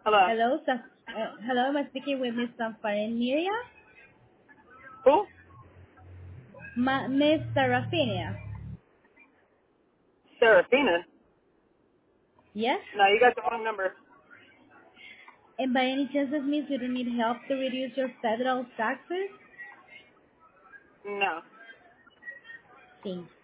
Hello. Hello, I'm speaking with Miss Sanfarinia. Who? Miss Serafinia. Serafina. Yes? No, you got the wrong number. And by any chance, this means you don't need help to reduce your federal taxes? No. Thank